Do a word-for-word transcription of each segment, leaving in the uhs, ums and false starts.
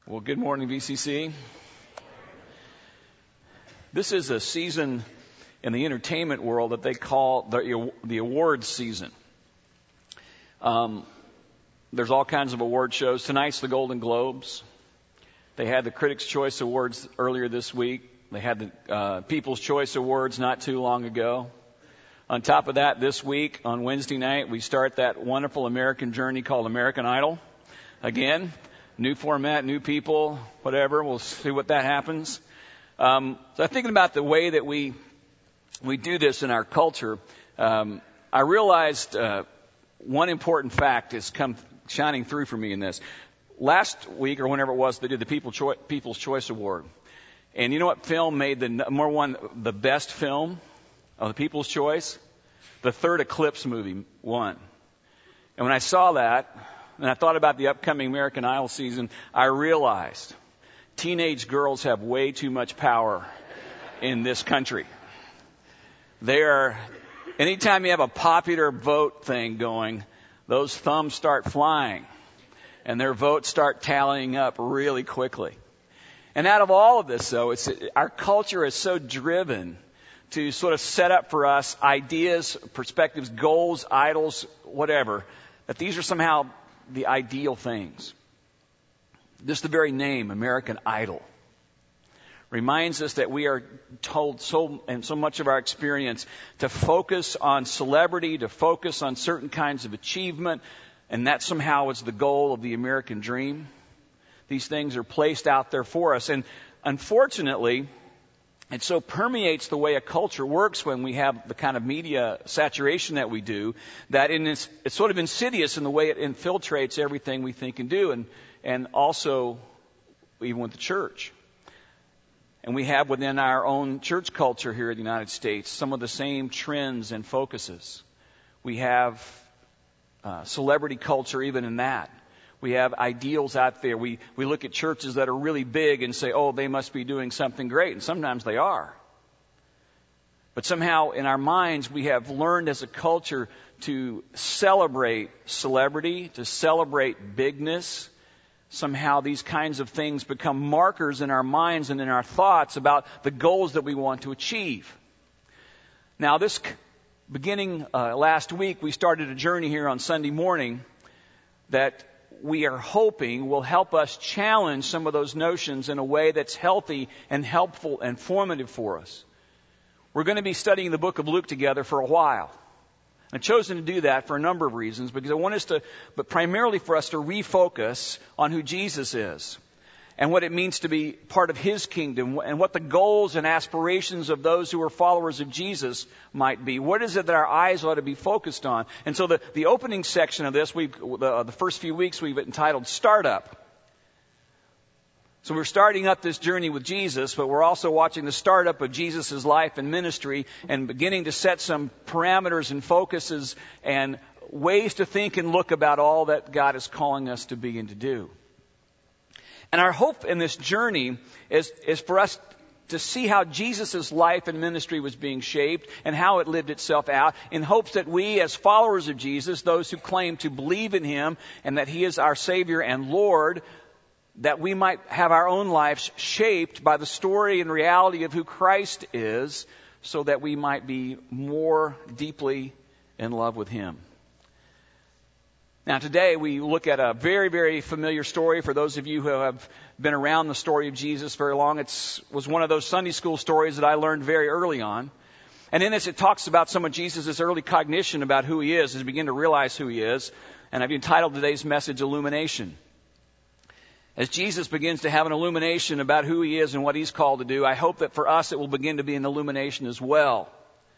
Well, good morning, V C C. This is a season in the entertainment world that they call the, the awards season. Um, there's all kinds of award shows. Tonight's the Golden Globes. They had the Critics' Choice Awards earlier this week. They had the uh, People's Choice Awards not too long ago. On top of that, this week, on Wednesday night, we start that wonderful American journey called American Idol. Again, new format, new people, whatever. We'll see what that happens. Um, so I'm thinking about the way that we we do this in our culture. Um, I realized uh, one important fact has come shining through for me in this. Last week, or whenever it was, they did the People Choi- People's Choice Award. And you know what film made the number one, the best film of the People's Choice? The third Eclipse movie won. And when I saw that, and I thought about the upcoming American Idol season, I realized teenage girls have way too much power in this country. They are, anytime you have a popular vote thing going, those thumbs start flying and their votes start tallying up really quickly. And out of all of this, though, it's, our culture is so driven to sort of set up for us ideas, perspectives, goals, idols, whatever, that these are somehow the ideal things. Just the very name, American Idol, reminds us that we are told so, and so much of our experience, to focus on celebrity, to focus on certain kinds of achievement, and that somehow is the goal of the American dream. These things are placed out there for us. And unfortunately, it so permeates the way a culture works when we have the kind of media saturation that we do, that in it's, it's sort of insidious in the way it infiltrates everything we think and do, and, and also even with the church. And we have within our own church culture here in the United States some of the same trends and focuses. We have uh, celebrity culture even in that. We have ideals out there. We, we look at churches that are really big and say, oh, they must be doing something great. And sometimes they are. But somehow in our minds, we have learned as a culture to celebrate celebrity, to celebrate bigness. Somehow these kinds of things become markers in our minds and in our thoughts about the goals that we want to achieve. Now, this beginning uh, last week, we started a journey here on Sunday morning that we are hoping will help us challenge some of those notions in a way that's healthy and helpful and formative for us. We're going to be studying the book of Luke together for a while. I've chosen to do that for a number of reasons, because I want us to, but primarily for us to refocus on who Jesus is and what it means to be part of His kingdom, and what the goals and aspirations of those who are followers of Jesus might be. What is it that our eyes ought to be focused on? And so the, the opening section of this, we've, the, the first few weeks, we've entitled Startup. So we're starting up this journey with Jesus, but we're also watching the startup of Jesus' life and ministry, and beginning to set some parameters and focuses and ways to think and look about all that God is calling us to be and to do. And our hope in this journey is, is for us to see how Jesus' life and ministry was being shaped and how it lived itself out, in hopes that we, as followers of Jesus, those who claim to believe in Him and that He is our Savior and Lord, that we might have our own lives shaped by the story and reality of who Christ is, so that we might be more deeply in love with Him. Now today we look at a very, very familiar story for those of you who have been around the story of Jesus very long. It was one of those Sunday school stories that I learned very early on. And in this it talks about some of Jesus' early cognition about who He is, as we begin to realize who He is. And I've entitled today's message, Illumination. As Jesus begins to have an illumination about who He is and what He's called to do, I hope that for us it will begin to be an illumination as well.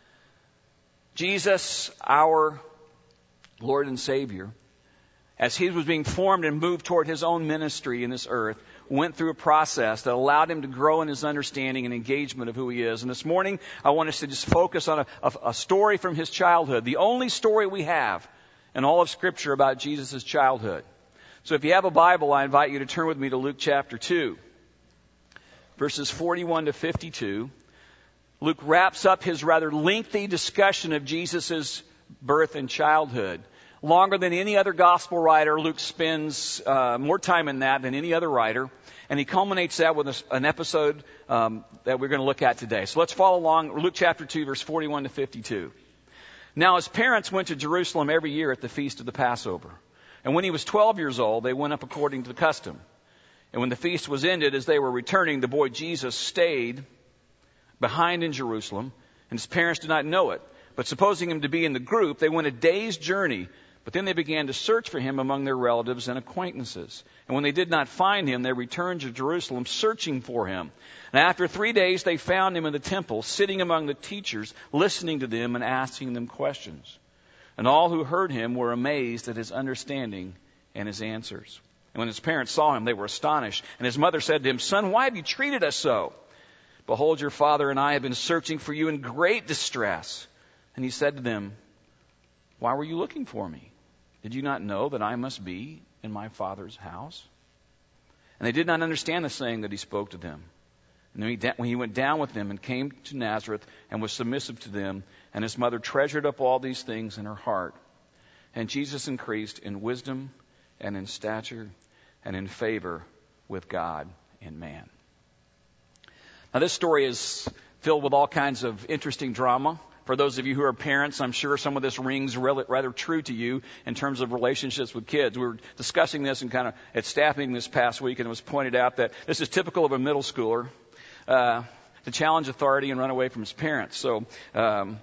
Jesus, our Lord and Savior, as He was being formed and moved toward His own ministry in this earth, went through a process that allowed Him to grow in His understanding and engagement of who He is. And this morning, I want us to just focus on a, a, a story from His childhood, the only story we have in all of Scripture about Jesus' childhood. So if you have a Bible, I invite you to turn with me to Luke chapter two, verses forty-one to fifty-two. Luke wraps up his rather lengthy discussion of Jesus' birth and childhood longer than any other gospel writer. Luke spends uh, more time in that than any other writer. And he culminates that with a, an episode um, that we're going to look at today. So let's follow along. Luke chapter two, verse forty-one to fifty-two. Now his parents went to Jerusalem every year at the feast of the Passover. And when he was twelve years old, they went up according to the custom. And when the feast was ended, as they were returning, the boy Jesus stayed behind in Jerusalem, and his parents did not know it. But supposing him to be in the group, they went a day's journey. But then they began to search for him among their relatives and acquaintances. And when they did not find him, they returned to Jerusalem searching for him. And after three days, they found him in the temple, sitting among the teachers, listening to them and asking them questions. And all who heard him were amazed at his understanding and his answers. And when his parents saw him, they were astonished. And his mother said to him, "Son, why have you treated us so? Behold, your father and I have been searching for you in great distress." And he said to them, "Why were you looking for me? Did you not know that I must be in my Father's house?" And they did not understand the saying that he spoke to them. And then he, when he went down with them and came to Nazareth and was submissive to them, and his mother treasured up all these things in her heart. And Jesus increased in wisdom and in stature and in favor with God and man. Now this story is filled with all kinds of interesting drama. For those of you who are parents, I'm sure some of this rings rather true to you in terms of relationships with kids. We were discussing this and kind of at staff meeting this past week, and it was pointed out that this is typical of a middle schooler uh, to challenge authority and run away from his parents. So, um,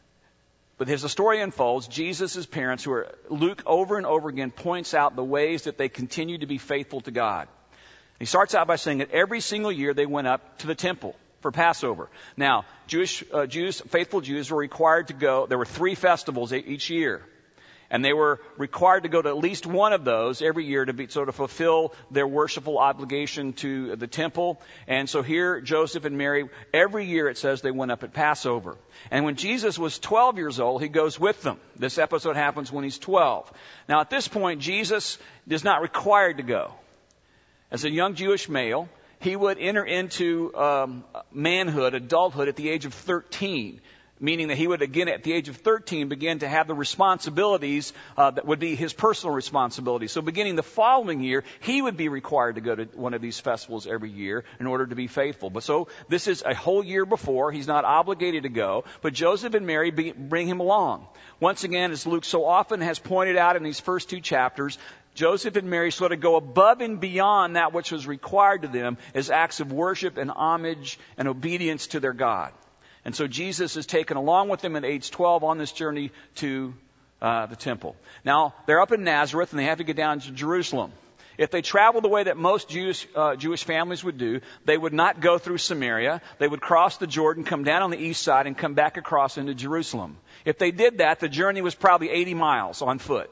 but as the story unfolds, Jesus' parents, who are Luke over and over again points out the ways that they continue to be faithful to God. He starts out by saying that every single year they went up to the temple for Passover. Now, Jewish uh, Jews, faithful Jews, were required to go. There were three festivals each year, and they were required to go to at least one of those every year to be so to fulfill their worshipful obligation to the temple. And so here, Joseph and Mary, every year it says they went up at Passover. And when Jesus was twelve years old, he goes with them. This episode happens when he's twelve. Now, at this point, Jesus is not required to go. As a young Jewish male, he would enter into um, manhood, adulthood, at the age of thirteen, meaning that he would, again, at the age of thirteen, begin to have the responsibilities uh, that would be his personal responsibilities. So beginning the following year, he would be required to go to one of these festivals every year in order to be faithful. But so this is a whole year before. He's not obligated to go, but Joseph and Mary be, bring him along. Once again, as Luke so often has pointed out in these first two chapters, Joseph and Mary sort of go above and beyond that which was required of them as acts of worship and homage and obedience to their God. And so Jesus is taken along with them at age twelve on this journey to uh, the temple. Now, they're up in Nazareth and they have to get down to Jerusalem. If they traveled the way that most Jewish, uh, Jewish families would do, they would not go through Samaria. They would cross the Jordan, come down on the east side, and come back across into Jerusalem. If they did that, the journey was probably eighty miles on foot.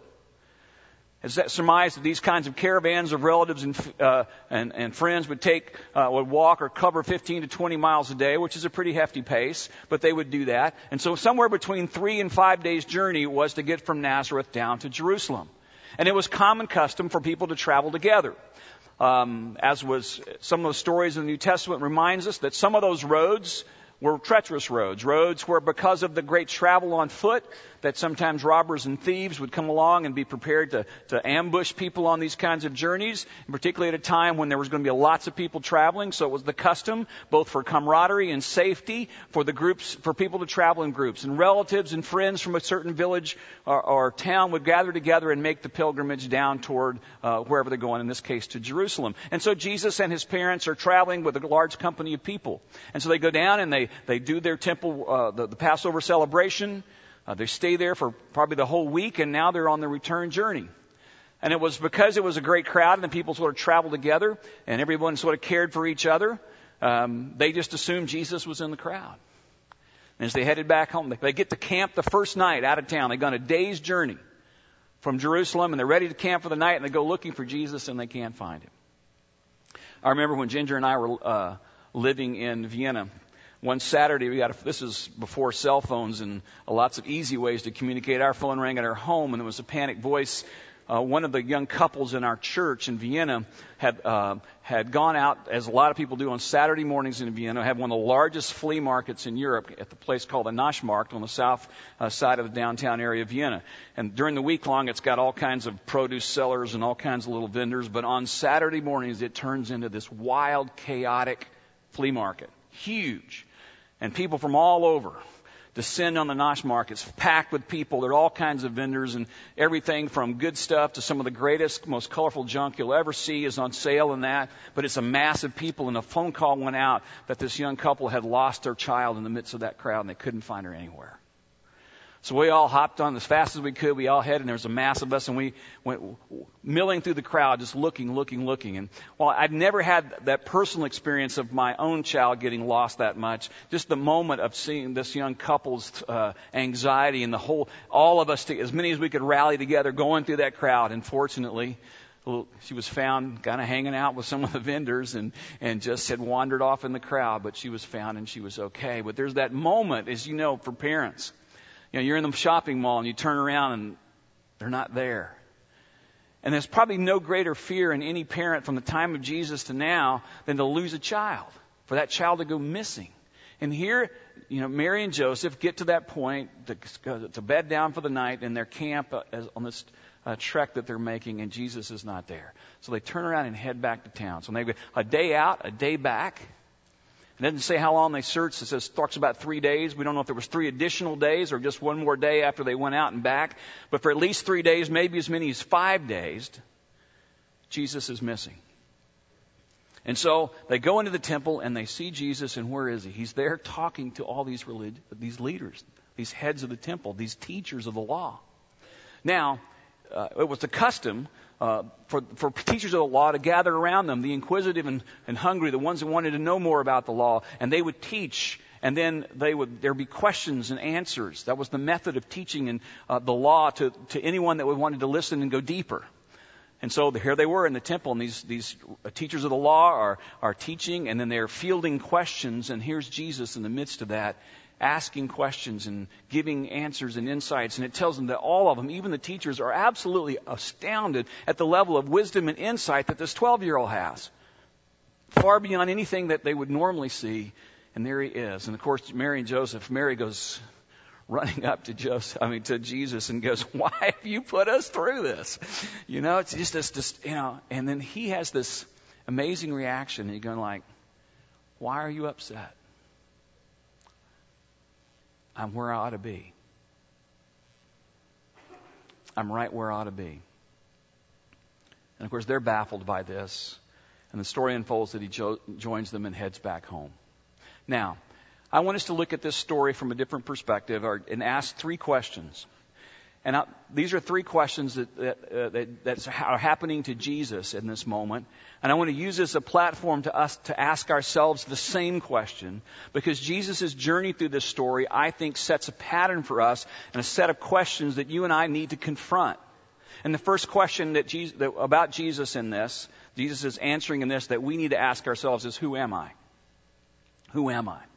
It's surmised that these kinds of caravans of relatives and uh, and, and friends would take uh, would walk or cover fifteen to twenty miles a day, which is a pretty hefty pace, but they would do that. And so somewhere between three and five days' journey was to get from Nazareth down to Jerusalem. And it was common custom for people to travel together. Um, as was some of the stories in the New Testament reminds us that some of those roads were treacherous roads, roads where because of the great travel on foot, that sometimes robbers and thieves would come along and be prepared to, to ambush people on these kinds of journeys, and particularly at a time when there was going to be lots of people traveling. So it was the custom, both for camaraderie and safety, for the groups, for people to travel in groups. And relatives and friends from a certain village or, or town would gather together and make the pilgrimage down toward uh, wherever they're going, in this case to Jerusalem. And so Jesus and his parents are traveling with a large company of people. And so they go down and they, they do their temple, uh, the, the Passover celebration. Uh, they stay there for probably the whole week, and now they're on the return journey. And it was because it was a great crowd and the people sort of traveled together and everyone sort of cared for each other. Um, they just assumed Jesus was in the crowd. And as they headed back home, they, they get to camp the first night out of town. They've gone a day's journey from Jerusalem, and they're ready to camp for the night, and they go looking for Jesus, and they can't find him. I remember when Ginger and I were uh, living in Vienna. One Saturday, we got a, this is before cell phones and lots of easy ways to communicate. Our phone rang at our home, and there was a panicked voice uh, one of the young couples in our church in Vienna had uh, had gone out, as a lot of people do on Saturday mornings in Vienna, have one of the largest flea markets in Europe at the place called the Naschmarkt on the south uh, side of the downtown area of Vienna. And during the week long, it's got all kinds of produce sellers and all kinds of little vendors. But on Saturday mornings, it turns into this wild, chaotic flea market. Huge. And people from all over descend on the Naschmarkt. It's packed with people. There are all kinds of vendors, and everything from good stuff to some of the greatest, most colorful junk you'll ever see is on sale in that. But it's a mass of people, and a phone call went out that this young couple had lost their child in the midst of that crowd, and they couldn't find her anywhere. So we all hopped on as fast as we could. We all headed, and there was a mass of us, and we went milling through the crowd, just looking, looking, looking. And while I'd never had that personal experience of my own child getting lost that much, just the moment of seeing this young couple's uh, anxiety and the whole, all of us, to, as many as we could rally together, going through that crowd. And fortunately, she was found kind of hanging out with some of the vendors and, and just had wandered off in the crowd, but she was found and she was okay. But there's that moment, as you know, for parents. You know, you're in the shopping mall and you turn around and they're not there. And there's probably no greater fear in any parent from the time of Jesus to now than to lose a child, for that child to go missing. And here, you know, Mary and Joseph get to that point to, to bed down for the night in their camp uh, as, on this uh, trek that they're making, and Jesus is not there. So they turn around and head back to town. So they go a day out, a day back. It doesn't say how long they searched. It says, talks about three days. We don't know if there was three additional days or just one more day after they went out and back. But for at least three days, maybe as many as five days, Jesus is missing. And so they go into the temple and they see Jesus, and where is he? He's there talking to all these relig- these leaders, these heads of the temple, these teachers of the law. Now, uh, it was the custom Uh, for, for teachers of the law to gather around them, the inquisitive and, and hungry, the ones that wanted to know more about the law, and they would teach, and then they would there would be questions and answers. That was the method of teaching and uh, the law to, to anyone that would wanted to listen and go deeper. And so here they were in the temple, and these these teachers of the law are are teaching, and then they're fielding questions, and here's Jesus in the midst of that, asking questions and giving answers and insights. And it tells them that all of them, even the teachers, are absolutely astounded at the level of wisdom and insight that this twelve-year-old has. Far beyond anything that they would normally see. And there he is. And of course, Mary and Joseph, Mary goes running up to Joseph, I mean, to Jesus, and goes, "Why have you put us through this?" You know, it's just this, just, you know, and then he has this amazing reaction. And he's going like, "Why are you upset? I'm where I ought to be. I'm right where I ought to be." And of course, they're baffled by this. And the story unfolds that he jo- joins them and heads back home. Now, I want us to look at this story from a different perspective or, and ask three questions. And I, these are three questions that, that, uh, that that's are happening to Jesus in this moment. And I want to use this as a platform to us to ask ourselves the same question, because Jesus' journey through this story, I think, sets a pattern for us and a set of questions that you and I need to confront. And the first question that Jesus, that, about Jesus in this, Jesus is answering in this, that we need to ask ourselves is, who am I? Who am I?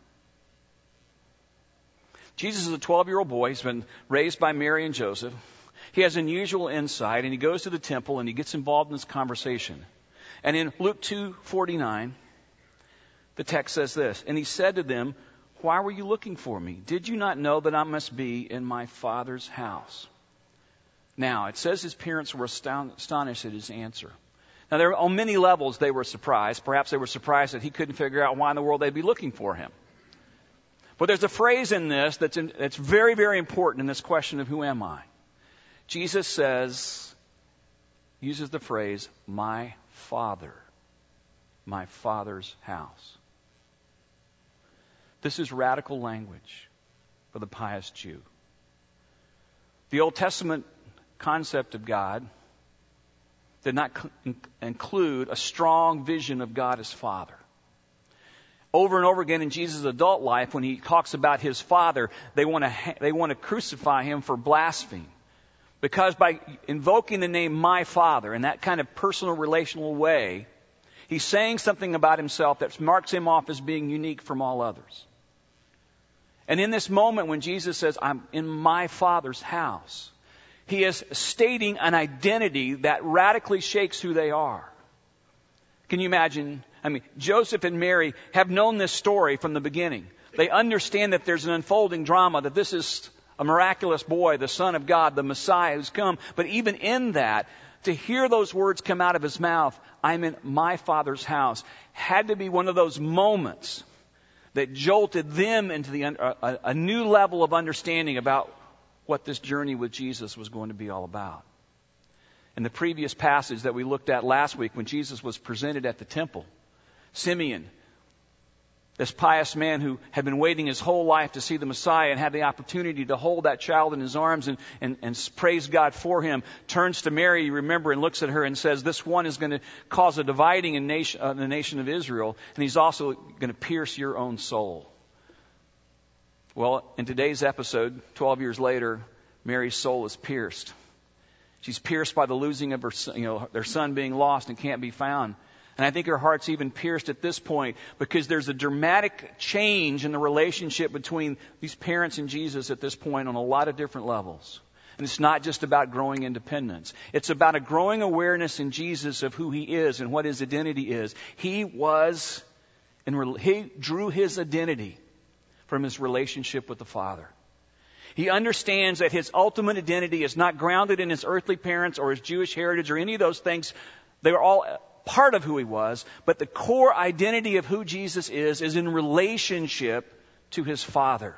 Jesus is a twelve-year-old boy. He's been raised by Mary and Joseph. He has unusual insight, and he goes to the temple, and he gets involved in this conversation. And in Luke two forty-nine, the text says this, "And he said to them, 'Why were you looking for me? Did you not know that I must be in my Father's house?'" Now, it says his parents were astonished at his answer. Now, there, on many levels, they were surprised. Perhaps they were surprised that he couldn't figure out why in the world they'd be looking for him. But there's a phrase in this that's, in, that's very, very important in this question of who am I. Jesus says, uses the phrase, "my Father, my Father's house." This is radical language for the pious Jew. The Old Testament concept of God did not c- include a strong vision of God as Father. Over and over again in Jesus' adult life, when he talks about his Father, they want to ha- they want to crucify him for blasphemy. Because by invoking the name "my Father" in that kind of personal, relational way, he's saying something about himself that marks him off as being unique from all others. And in this moment when Jesus says, "I'm in my Father's house," He is stating an identity that radically shakes who they are. Can you imagine? I mean, Joseph and Mary have known this story from the beginning. They understand that there's an unfolding drama, that this is a miraculous boy, the Son of God, the Messiah who's come. But even in that, to hear those words come out of his mouth, I'm in my Father's house, had to be one of those moments that jolted them into the, a, a new level of understanding about what this journey with Jesus was going to be all about. In the previous passage that we looked at last week, when Jesus was presented at the temple, Simeon, this pious man who had been waiting his whole life to see the Messiah and had the opportunity to hold that child in his arms and, and, and praise God for him, turns to Mary, you remember, and looks at her and says, this one is going to cause a dividing in nation, uh, the nation of Israel, and he's also going to pierce your own soul. Well, in today's episode, twelve years later, Mary's soul is pierced. She's pierced by the losing of her, you know, their son being lost and can't be found. And I think her heart's even pierced at this point because there's a dramatic change in the relationship between these parents and Jesus at this point on a lot of different levels. And it's not just about growing independence. It's about a growing awareness in Jesus of who he is and what his identity is. He was, and he drew his identity from his relationship with the Father. He understands that his ultimate identity is not grounded in his earthly parents or his Jewish heritage or any of those things. They were all part of who he was, but the core identity of who Jesus is is in relationship to his Father.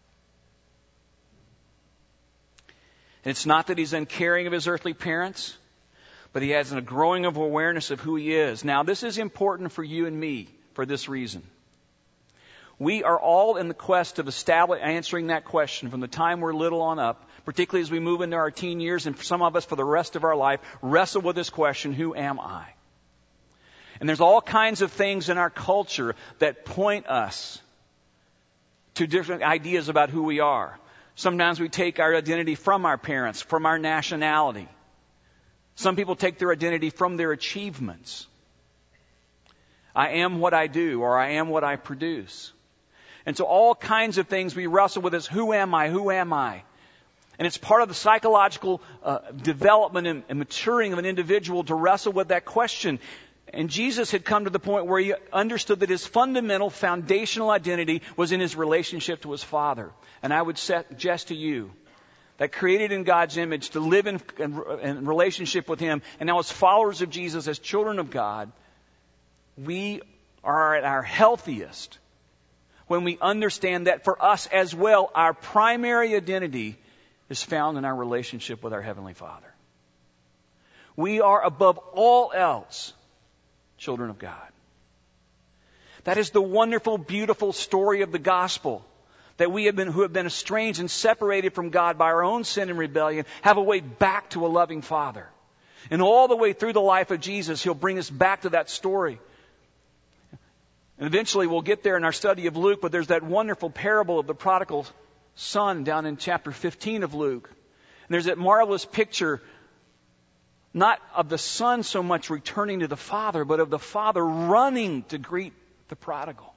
And it's not that he's uncaring of his earthly parents, but he has a growing of awareness of who he is. Now, this is important for you and me for this reason. We are all in the quest of establish, answering that question from the time we're little on up, particularly as we move into our teen years, and for some of us for the rest of our life, wrestle with this question, who am I? And there's all kinds of things in our culture that point us to different ideas about who we are. Sometimes we take our identity from our parents, from our nationality. Some people take their identity from their achievements. I am what I do, or I am what I produce. And so all kinds of things we wrestle with is, who am I? Who am I? And it's part of the psychological uh, development and, and maturing of an individual to wrestle with that question. And Jesus had come to the point where he understood that his fundamental, foundational identity was in his relationship to his Father. And I would suggest to you that created in God's image to live in, in, in relationship with him, and now as followers of Jesus, as children of God, we are at our healthiest when we understand that for us as well, our primary identity is found in our relationship with our Heavenly Father. We are above all else children of God. That is the wonderful, beautiful story of the gospel, that we have been, who have been estranged and separated from God by our own sin and rebellion, have a way back to a loving Father. And all the way through the life of Jesus, he'll bring us back to that story. And eventually we'll get there in our study of Luke, but there's that wonderful parable of the prodigal son down in chapter fifteen of Luke. And there's that marvelous picture, not of the son so much returning to the father, but of the father running to greet the prodigal.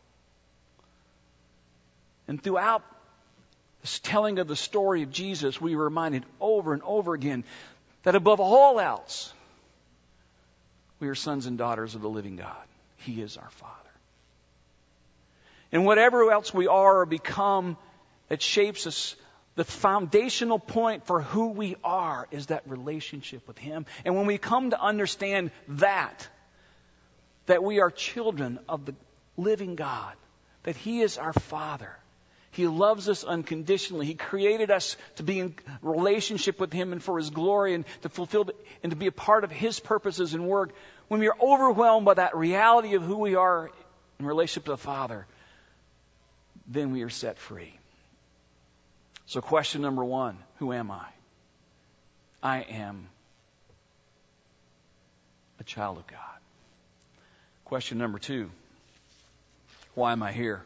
And throughout this telling of the story of Jesus, we were reminded over and over again that above all else, we are sons and daughters of the living God. He is our Father. And whatever else we are or become that shapes us, the foundational point for who we are is that relationship with him. And when we come to understand that, that we are children of the living God, that he is our Father, he loves us unconditionally. He created us to be in relationship with him and for his glory and to fulfill the, and to be a part of his purposes and work. When we are overwhelmed by that reality of who we are in relationship to the Father, then we are set free. So question number one, who am I? I am a child of God. Question number two, why am I here?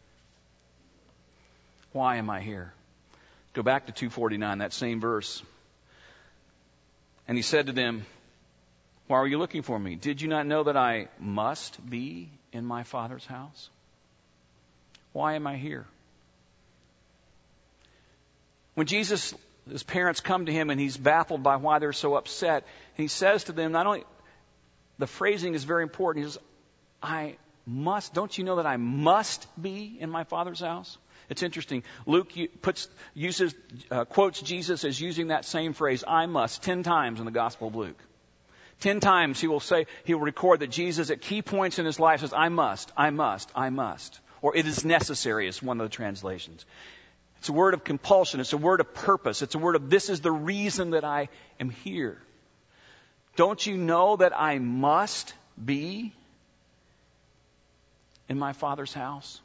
Why am I here? Go back to two forty-nine, that same verse. And he said to them, why are you looking for me? Did you not know that I must be in my Father's house? Why am I here? When Jesus his parents come to him and he's baffled by why they're so upset. And he says to them, not only, the phrasing is very important. He says, I must, don't you know that I must be in my Father's house? It's interesting. Luke puts, uses, uh, quotes Jesus as using that same phrase, I must, ten times in the Gospel of Luke. Ten times he will say, he will record that Jesus at key points in his life says, I must, I must, I must. Or it is necessary is one of the translations. It's a word of compulsion. It's a word of purpose. It's a word of this is the reason that I am here. Don't you know that I must be in my Father's house?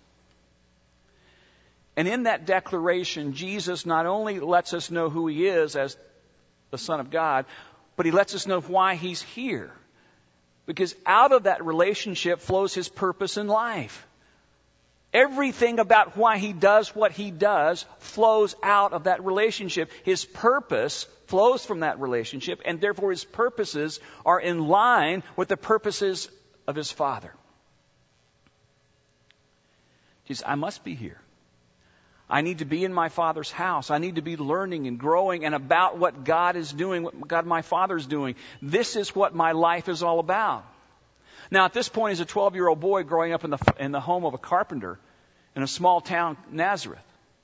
And in that declaration, Jesus not only lets us know who he is as the Son of God, but he lets us know why he's here. Because out of that relationship flows his purpose in life. Everything about why he does what he does flows out of that relationship. His purpose flows from that relationship, and therefore his purposes are in line with the purposes of his Father. Jesus, I must be here. I need to be in my Father's house. I need to be learning and growing and about what God is doing, what God my Father is doing. This is what my life is all about. Now, at this point, he's a twelve-year-old boy growing up in the in the home of a carpenter in a small town, Nazareth.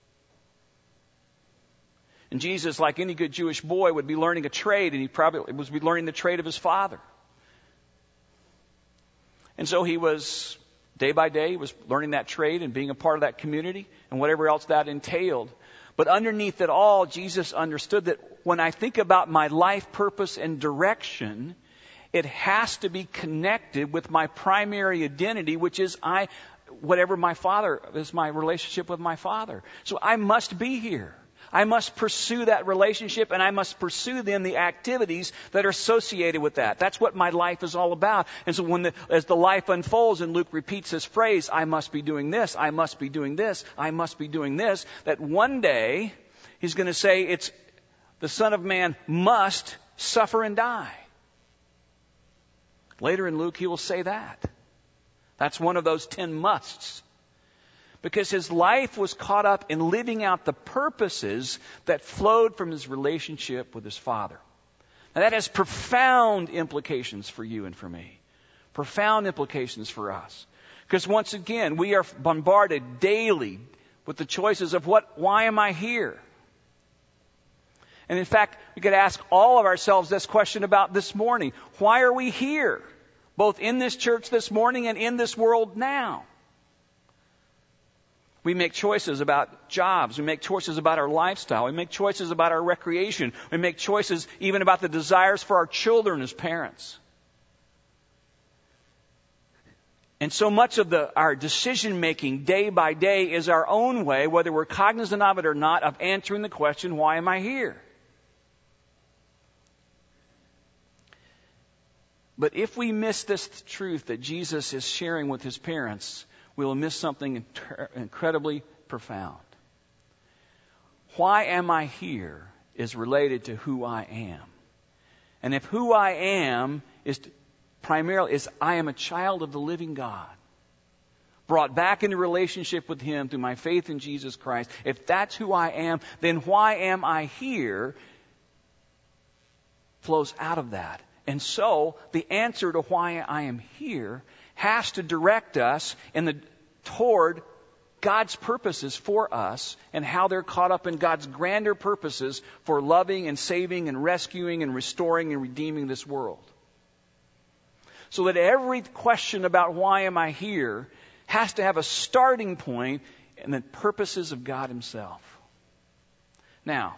And Jesus, like any good Jewish boy, would be learning a trade, and he probably was be learning the trade of his father. And so he was, day by day, he was learning that trade and being a part of that community and whatever else that entailed. But underneath it all, Jesus understood that when I think about my life purpose and direction, it has to be connected with my primary identity, which is I, whatever my Father, is my relationship with my Father. So I must be here. I must pursue that relationship, and I must pursue then the activities that are associated with that. That's what my life is all about. And so when the, as the life unfolds, and Luke repeats this phrase, I must be doing this, I must be doing this, I must be doing this, that one day he's going to say it's the Son of Man must suffer and die. Later in Luke, he will say that. That's one of those ten musts. Because his life was caught up in living out the purposes that flowed from his relationship with his Father. Now that has profound implications for you and for me. Profound implications for us. Because once again, we are bombarded daily with the choices of what, why am I here? And in fact, we could ask all of ourselves this question about this morning. Why are we here? Both in this church this morning and in this world now. We make choices about jobs. We make choices about our lifestyle. We make choices about our recreation. We make choices even about the desires for our children as parents. And so much of the, our decision making day by day is our own way, whether we're cognizant of it or not, of answering the question, why am I here? But if we miss this truth that Jesus is sharing with his parents, we will miss something incredibly profound. Why am I here is related to who I am. And if who I am is to, primarily is I am a child of the living God, brought back into relationship with him through my faith in Jesus Christ, if that's who I am, then why am I here flows out of that. And so the answer to why I am here has to direct us in the toward God's purposes for us and how they're caught up in God's grander purposes for loving and saving and rescuing and restoring and redeeming this world. So that every question about why am I here has to have a starting point in the purposes of God himself. Now,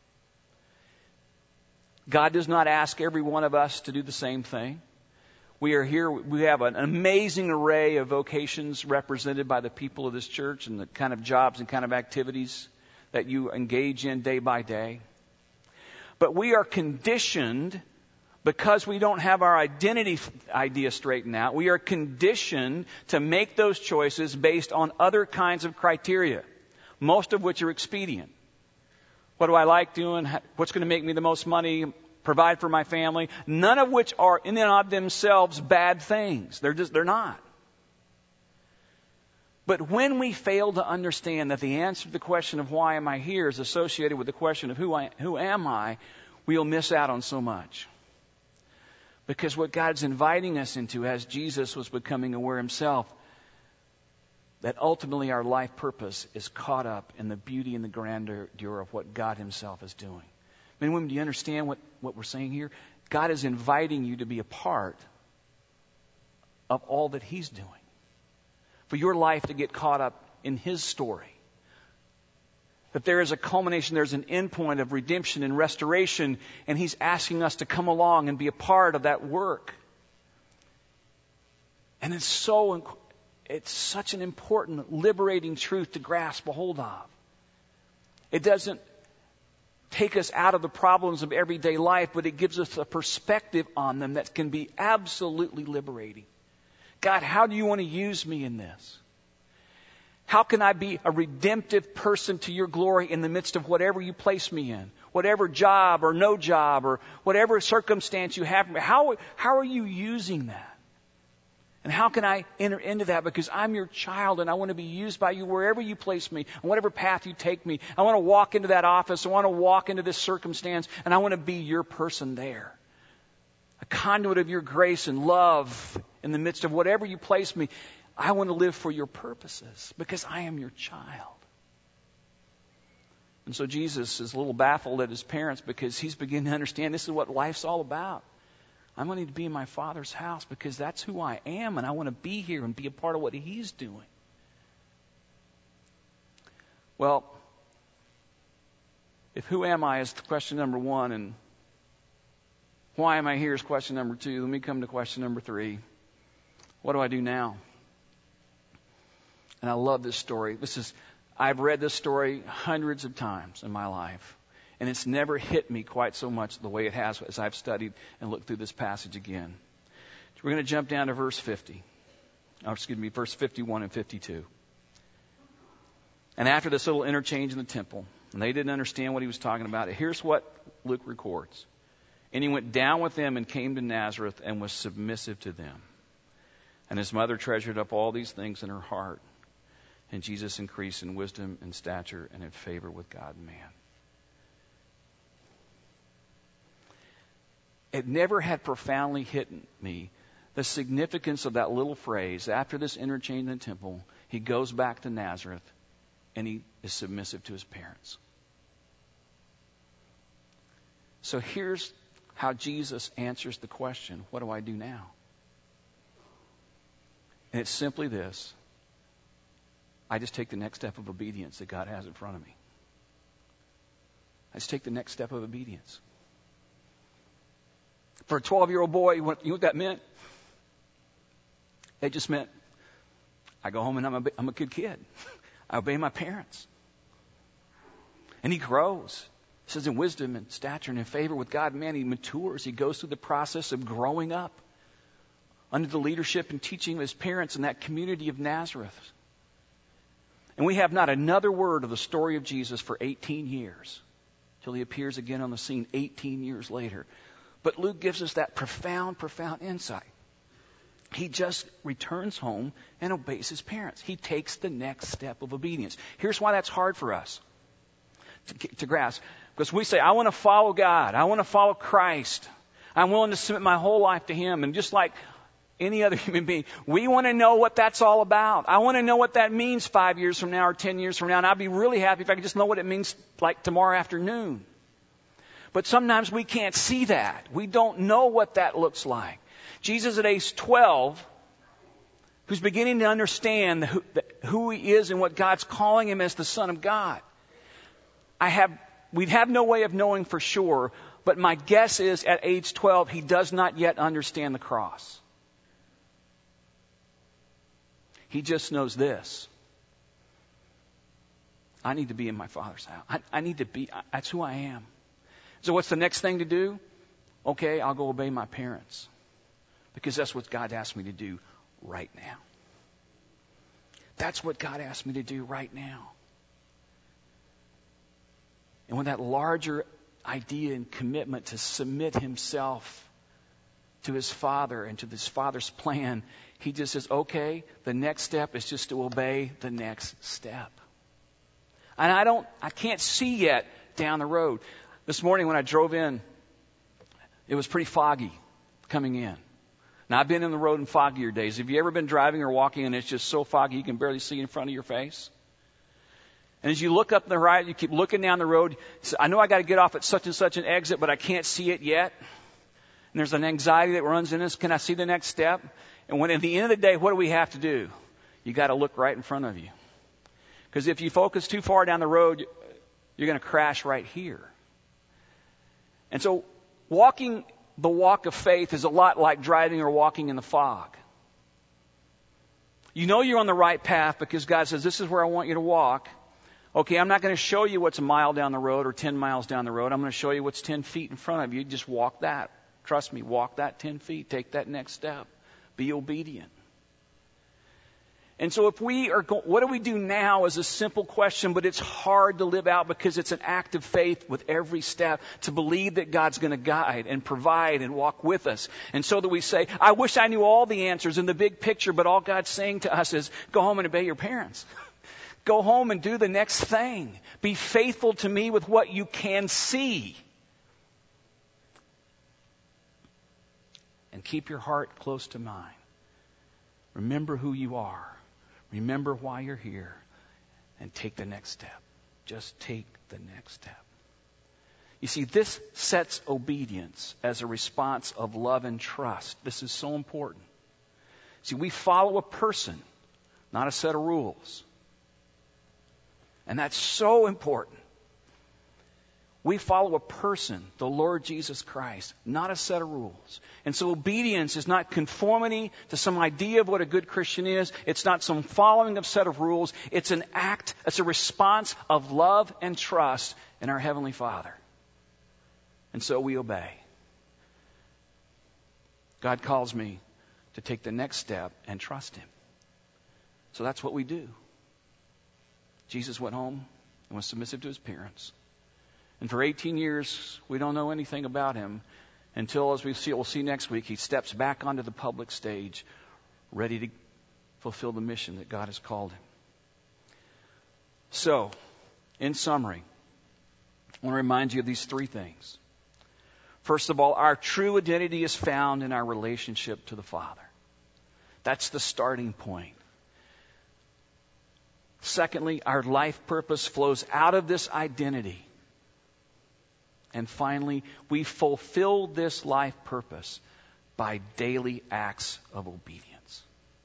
God does not ask every one of us to do the same thing. We are here, we have an amazing array of vocations represented by the people of this church and the kind of jobs and kind of activities that you engage in day by day. But we are conditioned, because we don't have our identity idea straightened out, we are conditioned to make those choices based on other kinds of criteria, most of which are expedient. What do I like doing? What's going to make me the most money? Provide for my family? None of which are in and of themselves bad things. They're just, they're not. But when we fail to understand that the answer to the question of why am I here is associated with the question of who I, who am I, we'll miss out on so much. Because what God's inviting us into as Jesus was becoming aware himself, that ultimately our life purpose is caught up in the beauty and the grandeur of what God himself is doing. Men and women, do you understand what, what we're saying here? God is inviting you to be a part of all that he's doing. For your life to get caught up in his story. That there is a culmination, there's an end point of redemption and restoration, and he's asking us to come along and be a part of that work. And it's so, it's such an important, liberating truth to grasp a hold of. It doesn't take us out of the problems of everyday life, but it gives us a perspective on them that can be absolutely liberating. God, how do you want to use me in this? How can I be a redemptive person to your glory in the midst of whatever you place me in? Whatever job or no job or whatever circumstance you have. How, how are you using that? And how can I enter into that? Because I'm your child and I want to be used by you wherever you place me, on whatever path you take me. I want to walk into that office. I want to walk into this circumstance, and I want to be your person there. A conduit of your grace and love in the midst of whatever you place me. I want to live for your purposes because I am your child. And so Jesus is a little baffled at his parents because he's beginning to understand this is what life's all about. I'm going to be in my Father's house because that's who I am, and I want to be here and be a part of what he's doing. Well, if who am I is question number one, and why am I here is question number two, let me come to question number three. What do I do now? And I love this story. This is, I've read this story hundreds of times in my life. And it's never hit me quite so much the way it has as I've studied and looked through this passage again. So we're going to jump down to verse fifty. Or excuse me, verse fifty-one and fifty-two. And after this little interchange in the temple, and they didn't understand what he was talking about, here's what Luke records. And he went down with them and came to Nazareth and was submissive to them. And his mother treasured up all these things in her heart. And Jesus increased in wisdom and stature and in favor with God and man. It never had profoundly hit me the significance of that little phrase. After this interchange in the temple, he goes back to Nazareth and he is submissive to his parents. So here's how Jesus answers the question, what do I do now? And it's simply this. I just take the next step of obedience that God has in front of me. I just take the next step of obedience. For a twelve-year-old boy, you know what that meant? It just meant I go home and I'm a, I'm a good kid. I obey my parents. And he grows. It says in wisdom and stature and in favor with God and man, he matures. He goes through the process of growing up under the leadership and teaching of his parents in that community of Nazareth. And we have not another word of the story of Jesus for eighteen years till he appears again on the scene eighteen years later. But Luke gives us that profound, profound insight. He just returns home and obeys his parents. He takes the next step of obedience. Here's why that's hard for us to, to grasp. Because we say, I want to follow God. I want to follow Christ. I'm willing to submit my whole life to him. And just like any other human being, we want to know what that's all about. I want to know what that means five years from now or ten years from now. And I'd be really happy if I could just know what it means like tomorrow afternoon. But sometimes we can't see that. We don't know what that looks like. Jesus at age twelve, who's beginning to understand who, who he is and what God's calling him as the Son of God. I have, we'd have no way of knowing for sure, but my guess is at age twelve, he does not yet understand the cross. He just knows this. I need to be in my Father's house. I, I need to be, that's who I am. So what's the next thing to do? Okay, I'll go obey my parents. Because that's what God asked me to do right now. That's what God asked me to do right now. And with that larger idea and commitment to submit himself to his Father and to his Father's plan, he just says, okay, the next step is just to obey the next step. And I don't, I can't see yet down the road. This morning when I drove in, it was pretty foggy coming in. Now, I've been in the road in foggier days. Have you ever been driving or walking and it's just so foggy you can barely see in front of your face? And as you look up and the right, you keep looking down the road. So I know I got to get off at such and such an exit, but I can't see it yet. And there's an anxiety that runs in us. Can I see the next step? And when at the end of the day, what do we have to do? You got to look right in front of you. Because if you focus too far down the road, you're going to crash right here. And so walking the walk of faith is a lot like driving or walking in the fog. You know you're on the right path because God says, this is where I want you to walk. Okay, I'm not going to show you what's a mile down the road or ten miles down the road. I'm going to show you what's ten feet in front of you. Just walk that. Trust me, walk that ten feet. Take that next step. Be obedient. And so if we are, go- what do we do now is a simple question, but it's hard to live out because it's an act of faith with every step to believe that God's going to guide and provide and walk with us. And so that we say, I wish I knew all the answers in the big picture, but all God's saying to us is, go home and obey your parents. Go home and do the next thing. Be faithful to me with what you can see. And keep your heart close to mine. Remember who you are. Remember why you're here. And take the next step. Just take the next step. You see, this sets obedience as a response of love and trust. This is so important. See, we follow a person, not a set of rules. And that's so important. We follow a person, the Lord Jesus Christ, not a set of rules. And so obedience is not conformity to some idea of what a good Christian is. It's not some following of set of rules. It's an act, it's a response of love and trust in our Heavenly Father. And so we obey. God calls me to take the next step and trust Him. So that's what we do. Jesus went home and was submissive to His parents. And for eighteen years, we don't know anything about Him until, as we see, we'll see next week, He steps back onto the public stage, ready to fulfill the mission that God has called Him. So, in summary, I want to remind you of these three things. First of all, our true identity is found in our relationship to the Father. That's the starting point. Secondly, our life purpose flows out of this identity. And finally, we fulfill this life purpose by daily acts of obedience.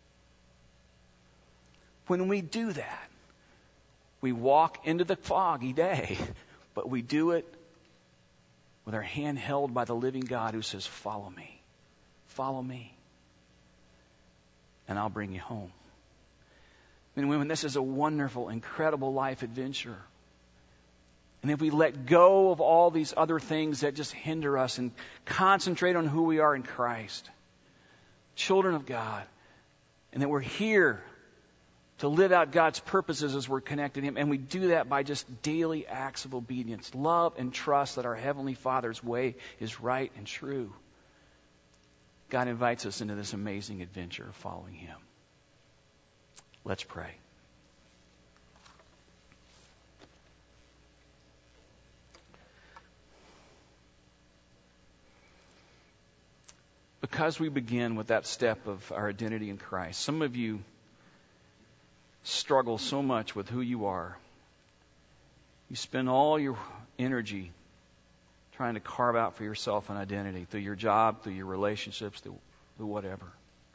When we do that, we walk into the foggy day, but we do it with our hand held by the living God who says, follow me, follow me, and I'll bring you home. Men and women, this is a wonderful, incredible life adventure. And if we let go of all these other things that just hinder us and concentrate on who we are in Christ, children of God, and that we're here to live out God's purposes as we're connected to Him, and we do that by just daily acts of obedience, love and trust that our Heavenly Father's way is right and true, God invites us into this amazing adventure of following Him. Let's pray. Because we begin with that step of our identity in Christ, some of you struggle so much with who you are. You spend all your energy trying to carve out for yourself an identity through your job, through your relationships, through, through whatever.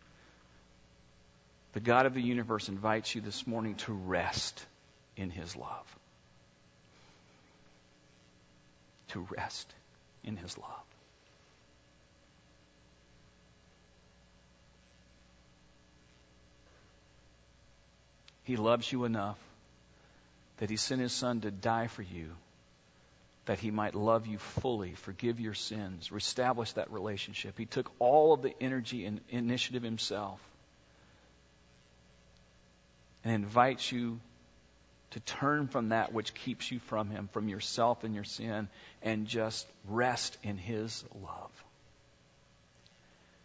The God of the universe invites you this morning to rest in His love. To rest in His love. He loves you enough that He sent His Son to die for you, that He might love you fully, forgive your sins, reestablish that relationship. He took all of the energy and initiative Himself and invites you to turn from that which keeps you from Him, from yourself and your sin, and just rest in His love.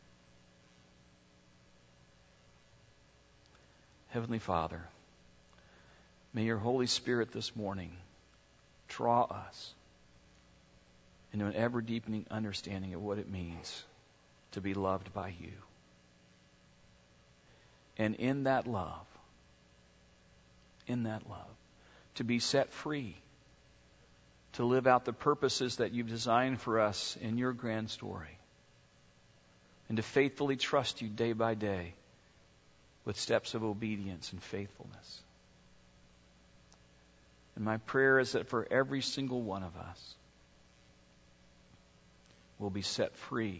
Heavenly Father, may your Holy Spirit this morning draw us into an ever-deepening understanding of what it means to be loved by you. And in that love, in that love, to be set free, to live out the purposes that you've designed for us in your grand story, and to faithfully trust you day by day with steps of obedience and faithfulness. And my prayer is that for every single one of us, we'll be set free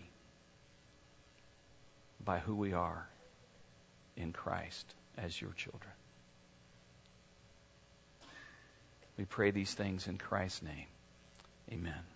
by who we are in Christ as your children. We pray these things in Christ's name. Amen.